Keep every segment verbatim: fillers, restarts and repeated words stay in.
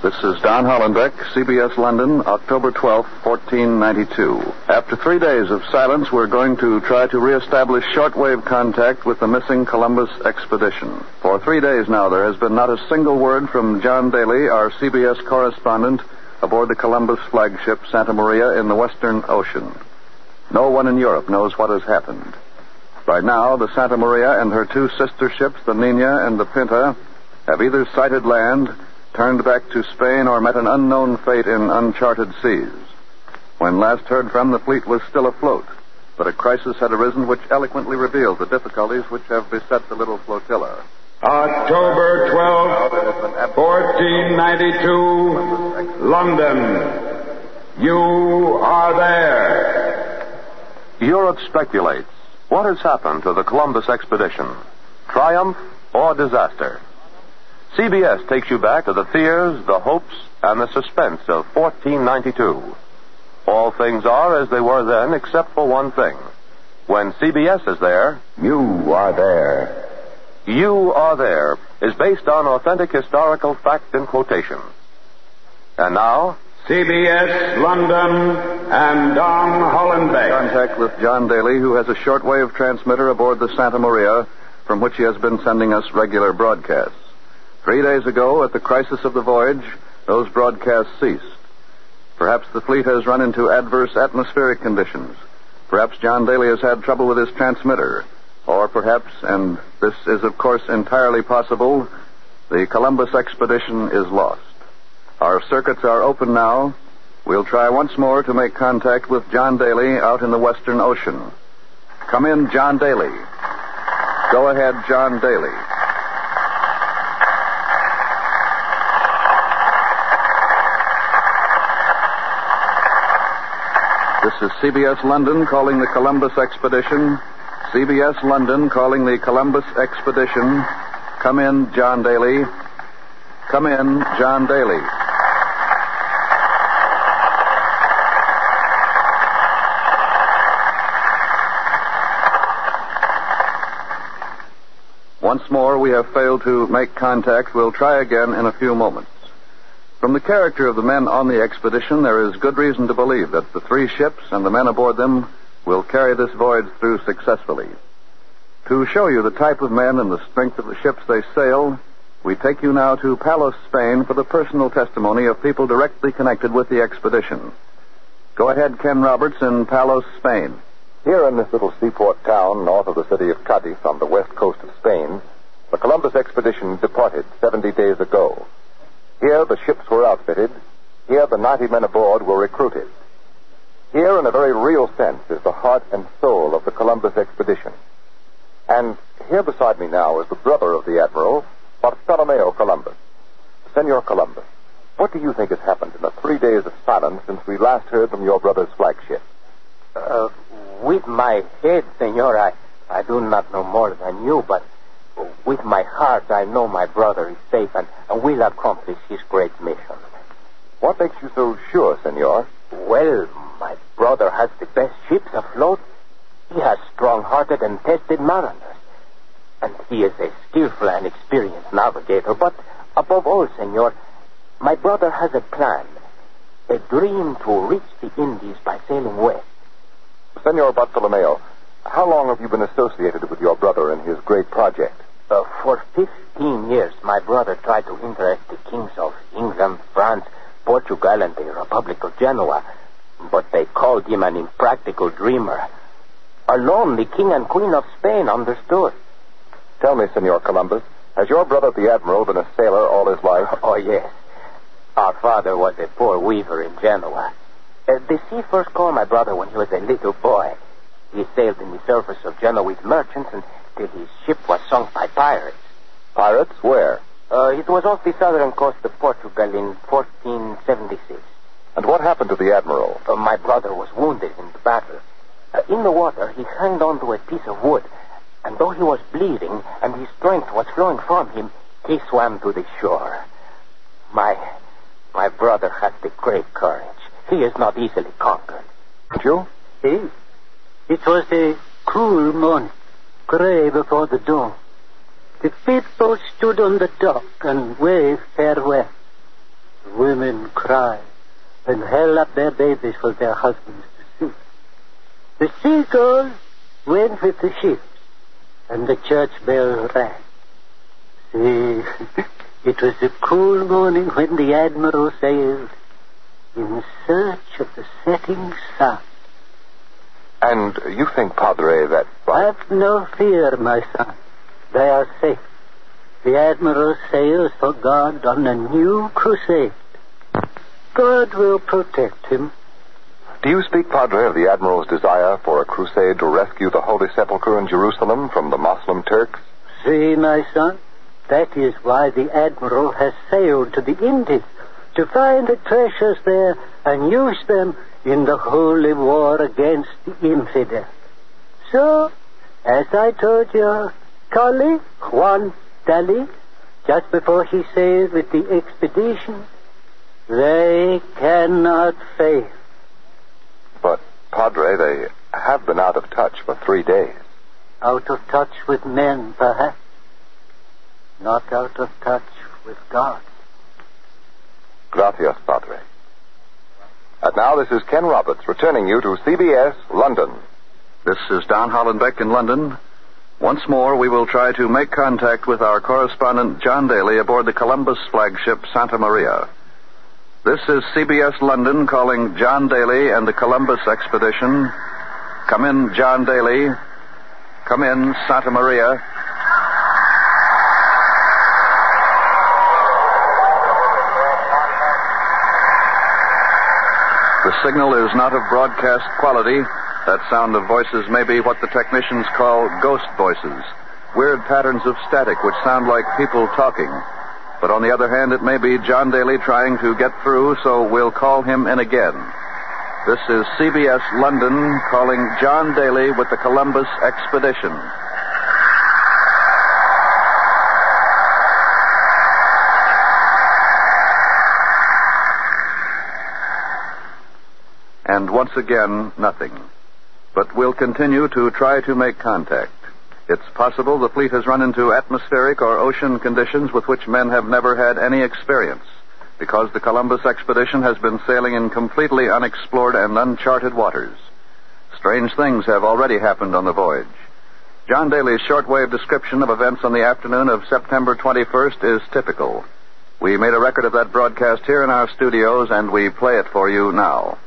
This is Don Hollenbeck, C B S London, October twelfth, fourteen ninety-two. After three days of silence, we're going to try to reestablish shortwave contact with the missing Columbus expedition. For three days now, there has been not a single word from John Daly, our C B S correspondent, aboard the Columbus flagship Santa Maria in the Western Ocean. No one in Europe knows what has happened. By now, the Santa Maria and her two sister ships, the Nina and the Pinta, have either sighted land, turned back to Spain, or met an unknown fate in uncharted seas. When last heard from, the fleet was still afloat, but a crisis had arisen which eloquently revealed the difficulties which have beset the little flotilla. October twelfth, fourteen ninety-two, London. You are there. Europe speculates. What has happened to the Columbus expedition? Triumph or disaster? C B S takes you back to the fears, the hopes, and the suspense of fourteen ninety-two. All things are as they were then, except for one thing. When C B S is there, you are there. You Are There is based on authentic historical fact and quotation. And now, C B S London and Don Hollenbeck. Contact with John Daly, who has a shortwave transmitter aboard the Santa Maria, from which he has been sending us regular broadcasts. Three days ago, at the crisis of the voyage, those broadcasts ceased. Perhaps the fleet has run into adverse atmospheric conditions. Perhaps John Daly has had trouble with his transmitter. Or perhaps, and this is of course entirely possible, the Columbus expedition is lost. Our circuits are open now. We'll try once more to make contact with John Daly out in the Western Ocean. Come in, John Daly. Go ahead, John Daly. This is C B S London calling the Columbus expedition. C B S London calling the Columbus expedition. Come in, John Daly. Come in, John Daly. Once more, we have failed to make contact. We'll try again in a few moments. From the character of the men on the expedition, there is good reason to believe that the three ships and the men aboard them will carry this voyage through successfully. To show you the type of men and the strength of the ships they sail, we take you now to Palos, Spain, for the personal testimony of people directly connected with the expedition. Go ahead, Ken Roberts, in Palos, Spain. Here in this little seaport town north of the city of Cadiz on the west coast of Spain, the Columbus expedition departed seventy days ago. Here the ships were outfitted. Here the ninety men aboard were recruited. Here, in a very real sense, is the heart and soul of the Columbus expedition. And here beside me now is the brother of the Admiral, Bartolomeo Columbus. Senor Columbus, what do you think has happened in the three days of silence since we last heard from your brother's flagship? Uh, with my head, senor, I, I do not know more than you, but with my heart, I know my brother is safe and, and will accomplish his great mission. What makes you so sure, senor? Well, my brother has the best ships afloat. He has strong-hearted and tested mariners. And he is a skillful and experienced navigator. But above all, senor, my brother has a plan. A dream to reach the Indies by sailing west. Senor Bartolomeo, how long have you been associated with your brother in his great project? Uh, for fifteen years, my brother tried to interest the kings of England, France, Portugal, and the Republic of Genoa. But they called him an impractical dreamer. Alone, the king and queen of Spain understood. Tell me, Senor Columbus, has your brother the Admiral been a sailor all his life? Oh, yes. Our father was a poor weaver in Genoa. Uh, the sea first called my brother when he was a little boy. He sailed in the service of Genoese merchants until his ship was sunk by pirates. Pirates? Where? Uh, it was off the southern coast of Portugal in fourteen seventy-six. And what happened to the Admiral? Uh, my brother was wounded in the battle. Uh, in the water, he hung on to a piece of wood, and though he was bleeding and his strength was flowing from him, he swam to the shore. My, my brother has the great courage. He is not easily conquered. You? He? It was a cool morning, grey before the dawn. The faithful stood on the dock and waved farewell. Women cry and held up their babies for their husbands to see. The seagulls went with the ships, and the church bell rang. See, it was a cool morning when the Admiral sailed in search of the setting sun. And you think, Padre, that... Have no fear, my son. They are safe. The Admiral sails for God on a new crusade. God will protect him. Do you speak, Padre, of the Admiral's desire for a crusade to rescue the Holy Sepulchre in Jerusalem from the Moslem Turks? See, my son, that is why the Admiral has sailed to the Indies, to find the treasures there and use them in the holy war against the infidel. So, as I told your colleague, Juan Daly, just before he sailed with the expedition, they cannot fail. But, Padre, they have been out of touch for three days. Out of touch with men, perhaps. Not out of touch with God. Gracias, Padre. And now this is Ken Roberts returning you to C B S, London. This is Don Hollenbeck in London. Once more, we will try to make contact with our correspondent, John Daly, aboard the Columbus flagship Santa Maria. This is C B S London calling John Daly and the Columbus expedition. Come in, John Daly. Come in, Santa Maria. The signal is not of broadcast quality. That sound of voices may be what the technicians call ghost voices, weird patterns of static which sound like people talking. But on the other hand, it may be John Daly trying to get through, so we'll call him in again. This is C B S London calling John Daly with the Columbus expedition. And once again, nothing. But we'll continue to try to make contact. It's possible the fleet has run into atmospheric or ocean conditions with which men have never had any experience, because the Columbus expedition has been sailing in completely unexplored and uncharted waters. Strange things have already happened on the voyage. John Daly's shortwave description of events on the afternoon of September twenty-first is typical. We made a record of that broadcast here in our studios, and we play it for you now.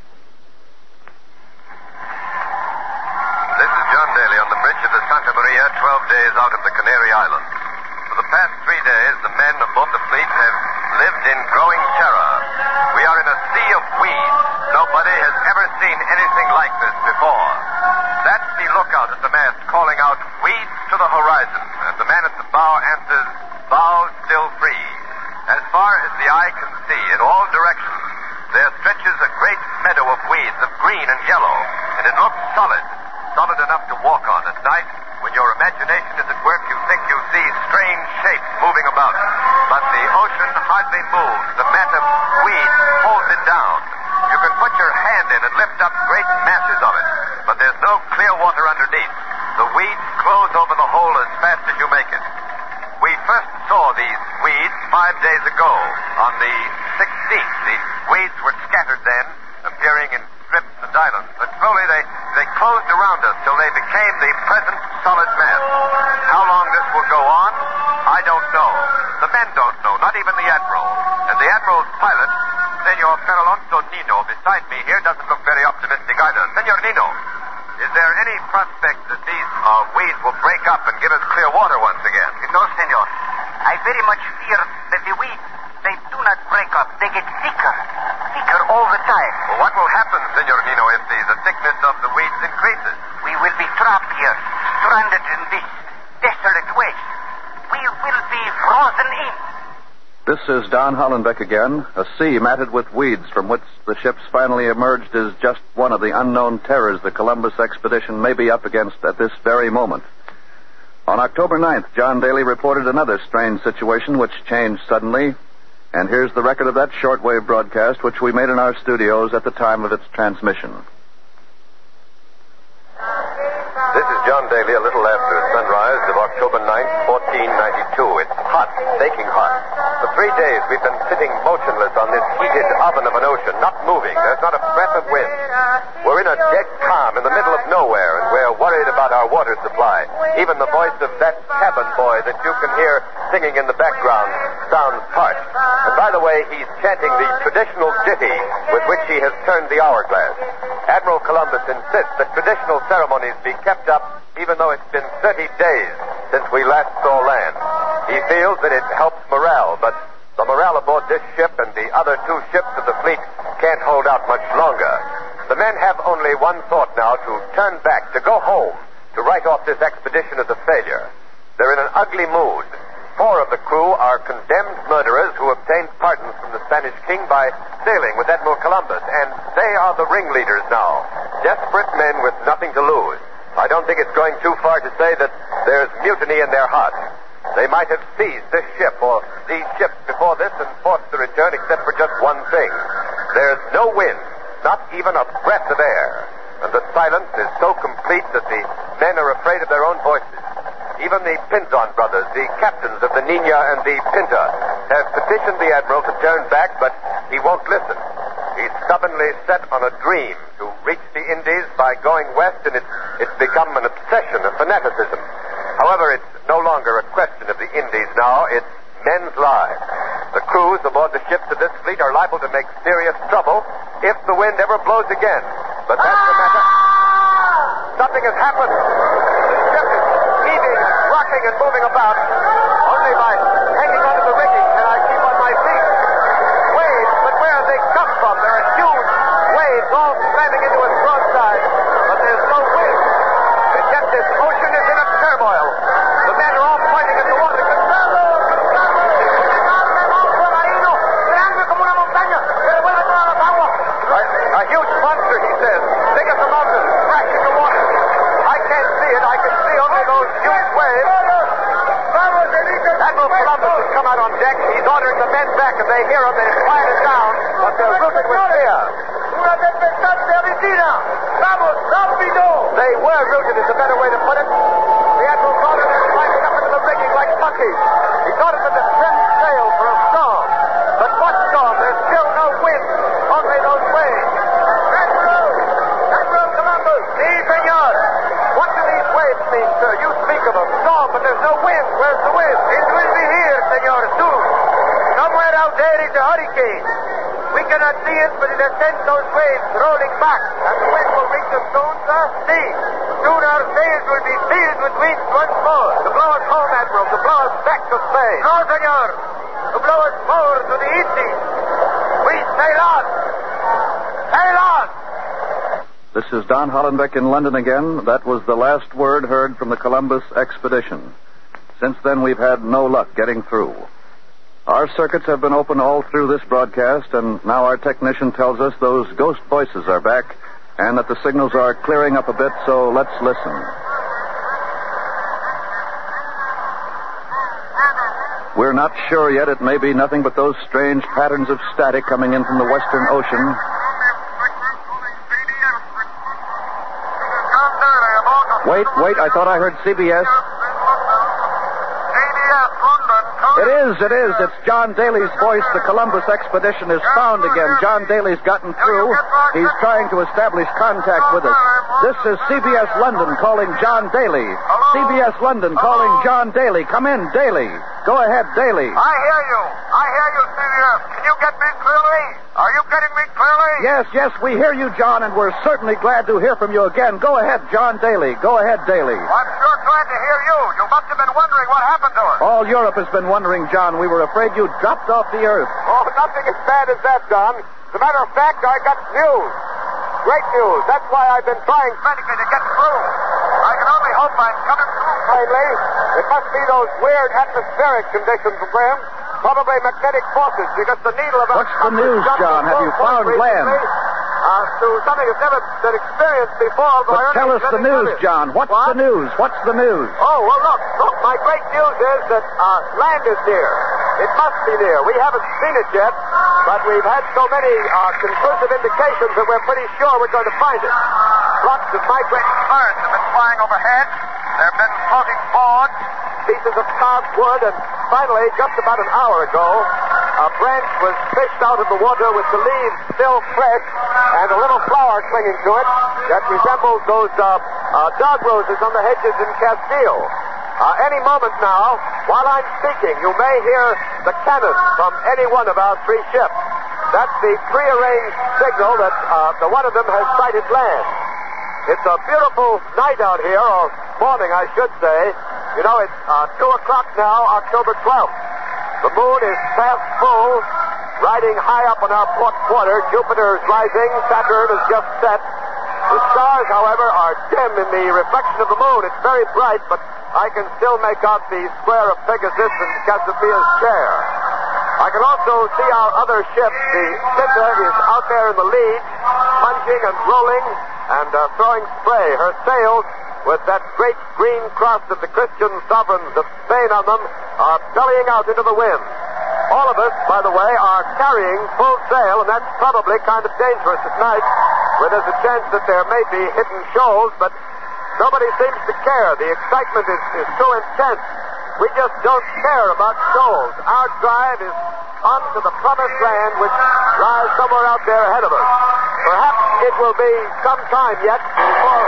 Santa Maria, twelve days out of the Canary Islands. For the past three days, the men aboard the fleet have lived in growing terror. We are in a sea of weeds. Nobody has ever seen anything like this before. That's the lookout at the mast calling out, "Weeds to the horizon," and the man at the bow answers, "Bow still free." As far as the eye can see, in all directions, there stretches a great meadow of weeds of green and yellow, and it looks solid. Solid enough to walk on at night. When your imagination is at work, you think you see strange shapes moving about. But the ocean hardly moves. The mat of weeds holds it down. You can put your hand in and lift up great masses of it. But there's no clear water underneath. The weeds close over the hole as fast as you make it. We first saw these weeds five days ago, on the sixteenth. The weeds were scattered then, appearing in strips and islands. But slowly they, they closed around us till they became the present solid mass. How long this will go on, I don't know. The men don't know, not even the Admiral. And the Admiral's pilot, Senor Feralonso Nino, beside me here, doesn't look very optimistic either. Senor Nino, is there any prospect that these uh, weeds will break up and give us clear water once again? No, senor. I very much fear that the weeds, they do not break up. They get thicker, thicker all the time. Well, what will happen, Senor Nino, if the, the thickness of the weeds increases? We will be trapped here, stranded in this desolate waste. We will be frozen in. This is Don Hollenbeck again. A sea matted with weeds from which the ships finally emerged is just one of the unknown terrors the Columbus expedition may be up against at this very moment. On October ninth, John Daly reported another strange situation which changed suddenly. And here's the record of that shortwave broadcast which we made in our studios at the time of its transmission. This is John Daly a little after sunrise of October ninth, fourteen ninety-two. It's hot, baking hot. For three days we've been sitting motionless on this stopped moving. There's not a breath of wind. We're in a dead calm in the middle of nowhere, and we're worried about our water supply. Even the voice of that cabin boy that you can hear singing in the background sounds parched. And by the way, he's chanting the traditional ditty with which he has turned the hourglass. Admiral Columbus insists that traditional ceremonies be kept up even though it's been thirty days since we last saw land. He feels that it helps morale, but the morale aboard this ship and the other two ships of the fleet can't hold out much longer. The men have only one thought now: to turn back, to go home, to write off this expedition as a failure. They're in an ugly mood. Four of the crew are condemned murderers who obtained pardons from the Spanish king by sailing with Admiral Columbus, and they are the ringleaders now. Desperate men with nothing to lose. I don't think it's going too far to say that there's mutiny in their hearts. They might have seized this ship or these ships before this and forced the return except for just one thing. There's no wind, not even a breath of air. And the silence is so complete that the men are afraid of their own voices. Even the Pinzon brothers, the captains of the Nina and the Pinta, have petitioned the Admiral to turn back, but he won't listen. He's stubbornly set on a dream to reach the Indies by going west, and it's, it's become an obsession, a fanaticism. However, it's no longer a question of the Indies now. It's men's lives. The crews aboard the ships of this fleet are liable to make serious trouble if the wind ever blows again. But that's the matter. Something has happened. The ship is heaving, rocking, and moving about. Only by hanging onto the rigging can I keep on my feet. Waves, but where have they come from? There are huge waves all slamming into its broadside, but there's no wind. And yet this ocean is in a turmoil. The men are all pointing at the water. A huge monster, he says, big as a mountain, crashing the water. I can't see it. I can see only those huge waves. Admiral Columbus has come out on deck. He's ordering the men back. If they hear him, they quiet it down, but they're rooted with fear. They were rooted, is a better way to put it. The Admiral thought of them climbing up into the rigging like monkeys. He thought of them to set sail for a storm. But what storm? There's still no wind, only those waves. Admiral! Admiral Columbus! Si, senor. What do these waves mean, sir? You speak of a storm, but there's no wind. Where's the wind? It will be here, senor, soon. Somewhere out there is a hurricane. We cannot see it, but it has sent those waves rolling back, and the wind will reach us soon, sir. See, soon our sails will be filled with wind once more. To blow us home, Admiral, to blow us back to Spain. No, senor. To blow us forward to the Indies. We sail on. Sail on. This is Don Hollenbeck in London again. That was the last word heard from the Columbus expedition. Since then, we've had no luck getting through. Our circuits have been open all through this broadcast, and now our technician tells us those ghost voices are back and that the signals are clearing up a bit, so let's listen. We're not sure yet. It may be nothing but those strange patterns of static coming in from the Western Ocean. Wait, wait, I thought I heard C B S. It is, it is. It's John Daly's voice. The Columbus expedition is found again. John Daly's gotten through. He's trying to establish contact with us. This is C B S London calling John Daly. C B S London calling John Daly. Come in, Daly. Go ahead, Daly. I hear you. I hear you, C B S. Can you get me clearly? Are you getting me clearly? Yes, yes, we hear you, John, and we're certainly glad to hear from you again. Go ahead, John Daly. Go ahead, Daly. I'm sure glad to hear you. You must have been wondering what happened to us. All Europe has been wondering, John. We were afraid you dropped off the earth. Oh, nothing as bad as that, Don. As a matter of fact, I got news. Great news. That's why I've been trying frantically to get through. I can only hope I'm coming through. Plainly, it must be those weird atmospheric conditions, Graham. Probably magnetic forces, because the needle of a... What's the news, John? Have you found land? Uh, to something that's never been experienced before. But tell us the news, John. What's what? the news? What's the news? Oh, well, look. Look, my great news is that uh, land is near. It must be near. We haven't seen it yet, but we've had so many uh, conclusive indications that we're pretty sure we're going to find it. Lots of migrating birds have been flying overhead. There have been floating boards, pieces of carved wood, and finally, just about an hour ago, a branch was fished out of the water with the leaves still fresh and a little flower clinging to it that resembles those uh, uh, dog roses on the hedges in Castile. Uh, any moment now, while I'm speaking, you may hear the cannon from any one of our three ships. That's the prearranged signal that uh, the one of them has sighted land. It's a beautiful night out here, or morning, I should say. You know, it's uh, two o'clock now, October twelfth. The moon is past full, riding high up on our port quarter. Jupiter is rising. Saturn is just set. The stars, however, are dim in the reflection of the moon. It's very bright, but I can still make out the square of Pegasus and Cassiopeia's chair. I can also see our other ship. The Cinta is out there in the lead, plunging and rolling and uh, throwing spray. Her sails, with that great green cross of the Christian sovereigns of Spain on them, are bellying out into the wind. All of us, by the way, are carrying full sail, and that's probably kind of dangerous at night, where there's a chance that there may be hidden shoals, but nobody seems to care. The excitement is, is so intense. We just don't care about shoals. Our drive is on to the promised land, which lies somewhere out there ahead of us. Perhaps it will be some time yet before...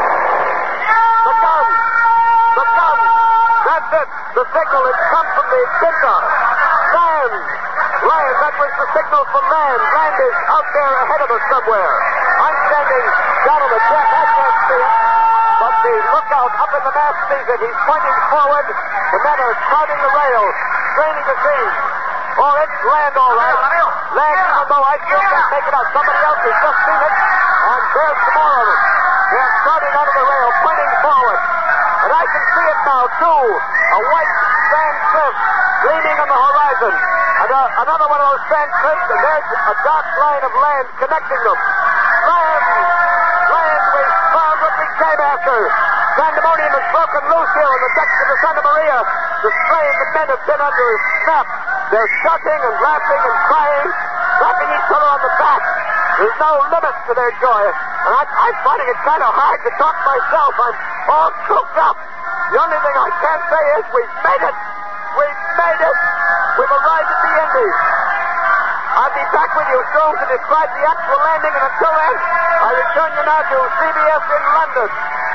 The gun! The gun! That's it! The signal has come from the Cinta. Land! Land! That was the signal for land. Land is out there ahead of us somewhere. I'm standing down on the deck. I can't see it. But the lookout up in the mast sees it. He's pointing forward. The men are crowding the rails, straining to see. Oh, it's land all right. Land, even though I still can't make it out. Somebody else has just seen it. And there's some more of them. They're crowding onto the rail, pointing forward. And I can see it now, too. A white sand cliff gleaming on the horizon. And uh, another one of those sand cliffs, and there's a dark line of land connecting them. Land! Land! We found what we came after. Pandemonium has broken loose here on the decks of the Santa Maria. The strain the men have been under is snapped. They're shouting and laughing and crying, slapping each other on the back. There's no limit to their joy. And I, I'm finding it kind of hard to talk myself. I'm all choked up. The only thing I can say is we've made it. We've made it. We've arrived at the Indies. I'll be back with you soon to describe the actual landing, and until then, I return you now to C B S in London.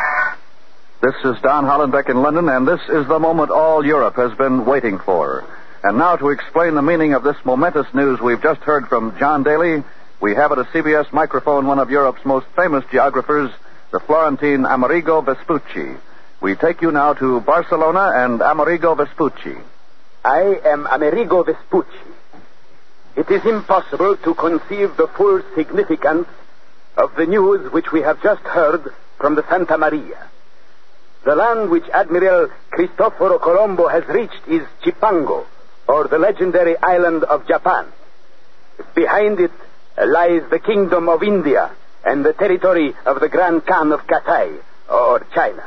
This is Don Hollenbeck in London, and this is the moment all Europe has been waiting for. And now to explain the meaning of this momentous news we've just heard from John Daly, we have at a C B S microphone one of Europe's most famous geographers, the Florentine Amerigo Vespucci. We take you now to Barcelona and Amerigo Vespucci. I am Amerigo Vespucci. It is impossible to conceive the full significance of the news which we have just heard from the Santa Maria. The land which Admiral Cristoforo Colombo has reached is Cipango, or the legendary island of Japan. Behind it lies the kingdom of India and the territory of the Grand Khan of Cathay, or China.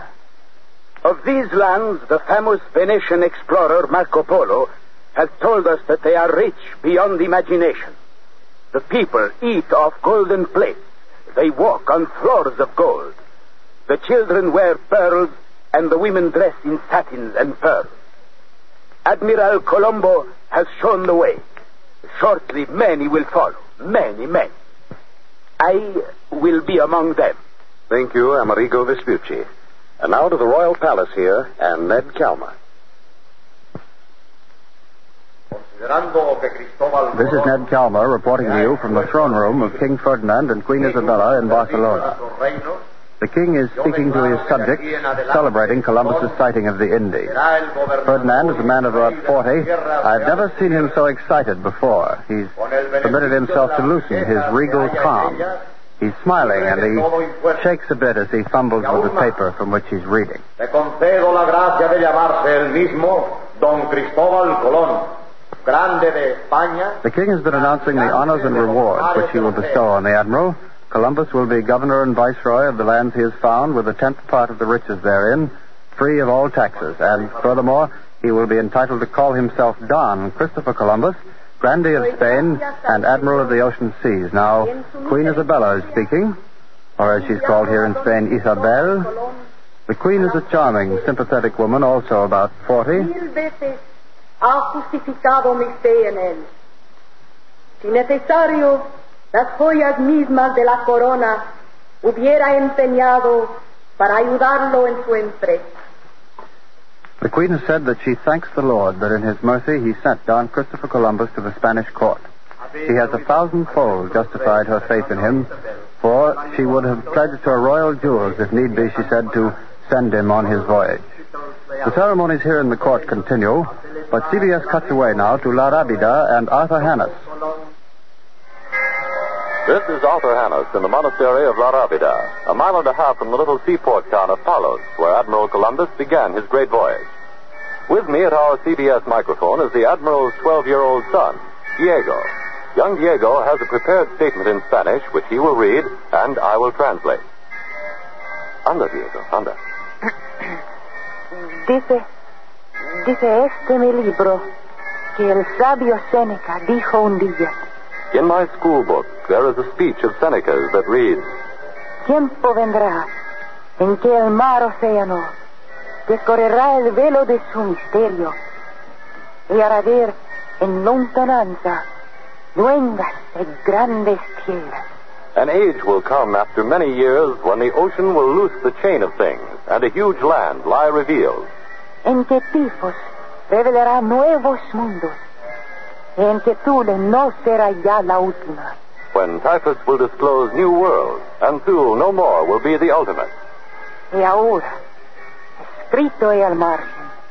Of these lands, the famous Venetian explorer Marco Polo has told us that they are rich beyond imagination. The people eat off golden plates. They walk on floors of gold. The children wear pearls, and the women dress in satins and pearls. Admiral Colombo has shown the way. Shortly, many will follow. Many, many. I will be among them. Thank you, Amerigo Vespucci. And now to the Royal Palace here, and Ned Calmer. This is Ned Calmer reporting to you from the throne room of King Ferdinand and Queen Isabella in Barcelona. The king is speaking to his subjects, celebrating Columbus's sighting of the Indies. Ferdinand is a man of about forty. I've never seen him so excited before. He's permitted himself to loosen his regal calm. He's smiling, and he shakes a bit as he fumbles with the paper from which he's reading. Le concedo la gracia de llamarse el mismo Don Cristóbal Colón. The king has been announcing the honors and rewards which he will bestow on the admiral. Columbus will be governor and viceroy of the lands he has found, with a tenth part of the riches therein, free of all taxes. And furthermore, he will be entitled to call himself Don Christopher Columbus, Grandee of Spain and Admiral of the Ocean Seas. Now, Queen Isabella is speaking, or as she's called here in Spain, Isabel. The queen is a charming, sympathetic woman, also about forty. Ha justificado mi fe en él. si necesario, las joyas mismas de la corona hubiera empeñado para ayudarlo en su empresa. The Queen said that she thanks the Lord that in his mercy he sent Don Christopher Columbus to the Spanish court. She has a thousandfold justified her faith in him, for she would have pledged her royal jewels, if need be, she said, to send him on his voyage. The ceremonies here in the court continue, but C B S cuts away now to La Rábida and Arthur Hannes. This is Arthur Hannes in the monastery of La Rábida, a mile and a half from the little seaport town of Palos, where Admiral Columbus began his great voyage. With me at our C B S microphone is the Admiral's twelve-year-old son, Diego. Young Diego has a prepared statement in Spanish, which he will read, and I will translate. Anda, Diego, anda. Dice, dice este mi libro, que el sabio Séneca dijo un día. In my school book, there is a speech of Seneca's that reads, Tiempo vendrá en que el mar océano descorrerá el velo de su misterio y hará ver en lontananza luengas y grandes tierras. An age will come after many years when the ocean will loose the chain of things and a huge land lie revealed. En que Tifos revelará nuevos mundos, y en que Thule no será ya la última. When Typhus will disclose new worlds, and Thule no more will be the ultimate. Y ahora, escrito he al margen,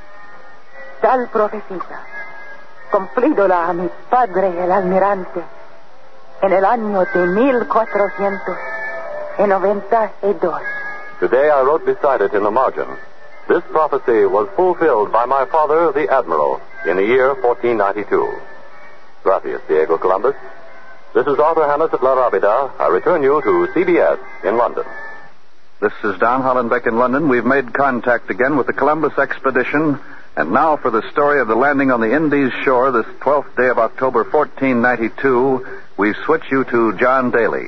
tal profecía, cumplídola a mi padre el almirante, en el año de mil cuatrocientos noventa y dos. Today I wrote beside it in the margin, this prophecy was fulfilled by my father, the Admiral, in the year fourteen ninety-two. Gracias, Diego Columbus. This is Arthur Hannes at La Rábida. I return you to C B S in London. This is Don Hollenbeck in London. We've made contact again with the Columbus expedition. And now for the story of the landing on the Indies shore this twelfth day of October, fourteen ninety-two, we switch you to John Daly.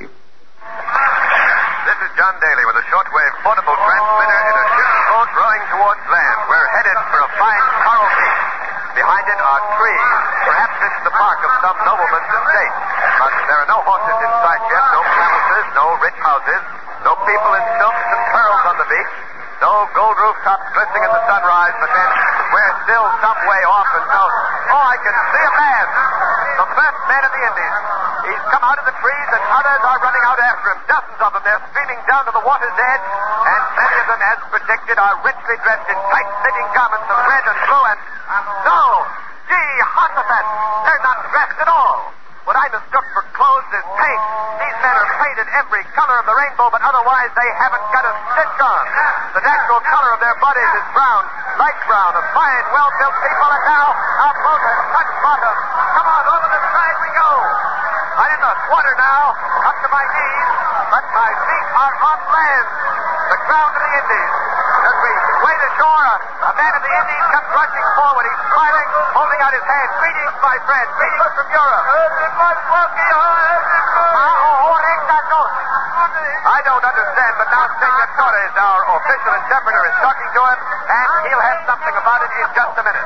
This is John Daly with a shortwave portable transmitter in a ship's boat rowing towards land. We're headed for a fine coral reef. Behind it are trees. Perhaps it's the park of some nobleman's estate. But there are no horses in sight yet, no palaces, no rich houses, no people in silks and pearls on the beach, no gold rooftops glistening in the sunrise, but then we're still some way off and so... Oh, I can see a man! The first man of the Indies. He's come out of the trees and others are running out after him. Dozens of them. They're streaming down to the water's edge, and many of them, as predicted, are richly dressed in tight fitting garments of red and blue and... No! Gee, Jehoshaphat! They're not dressed at all! What I mistook for clothes is paint. These men are painted every color of the rainbow, but otherwise they haven't got a stitch on. The natural color of their bodies is brown, light brown, a fine, well-built people, and now our boat has touched bottom. Come on, over the side we go. I'm in the water now, up to my knees, but my feet are on land, the ground of the Indies. As we wade ashore, a, a man of the Indies comes rushing forward. He's smiling, holding out his hand. Greetings, my friend. Greetings from Europe. I don't understand, but now Senor Torres, our official interpreter, is talking to him, and he'll have something about it in just a minute.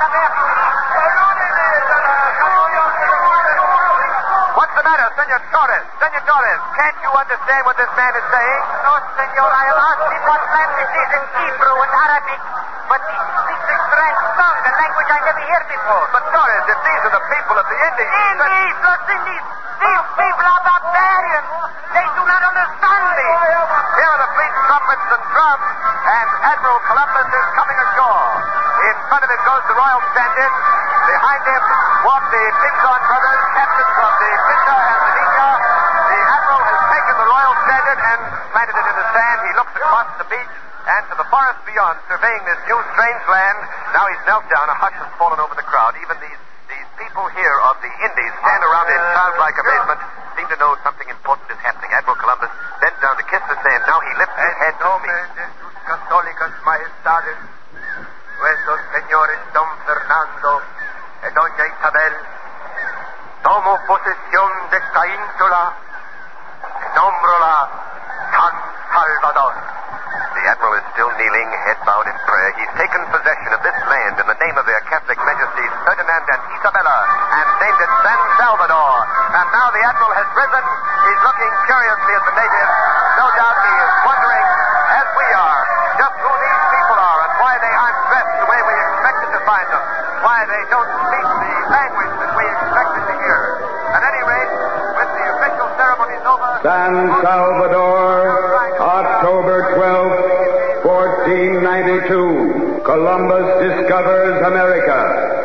What's the matter, Senor Torres? Senor Torres, can't you understand what this man is saying? No, Senor. I'll ask him what language is in Hebrew and Arabic, but he speaks a strange tongue, a language I never heard before. But Torres, if these are the people of the Indies... Indies, los Indies! These people are barbarians! They do not understand me! Here are the fleet trumpets and drums, and Admiral Columbus is coming ashore. In front of him goes the Royal Standard. Behind him walk the Pinzon brothers, captains of the Pinta and the Nika. The Admiral has taken the Royal Standard and planted it in the sand. He looks across the beach and to the forest beyond, surveying this new, strange land. Now he's knelt down. A hush has fallen over the crowd. Even these, these people here of the Indies stand around in childlike amazement, seem to know something important is happening. Admiral Columbus bent down to kiss the sand. Now he lifts his head to speak. Católicas Majestades, nuestros señores Don Fernando y Doña Isabel, tomo posesión de esta ínsula y nombrola San Salvador. The Admiral is still kneeling, head bowed in prayer. He's taken possession of this land in the name of their Catholic Majesties Ferdinand and Isabella and named it San Salvador. San Salvador, October twelfth, fourteen ninety-two. Columbus discovers America.